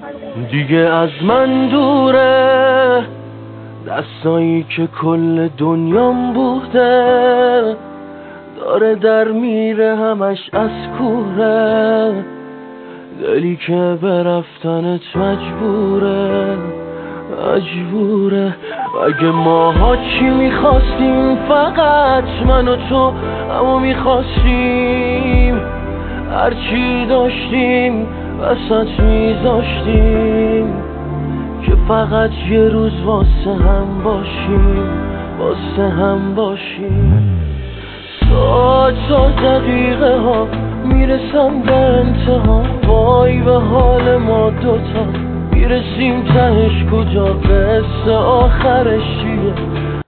دیگه از من دوره، دستایی که کل دنیام بوده داره در میره همش از کوره، دلی که به رفتنت مجبوره. اگه ماها چی میخواستیم، فقط من و تو همو میخواستیم، هرچی داشتیم وسط میذاشتیم که فقط یه روز واسه هم باشیم. ساعت تا دقیقه ها میرسم به انتها، وای به حال ما دوتا، میرسیم تهش کجا، قصه آخرش چیه؟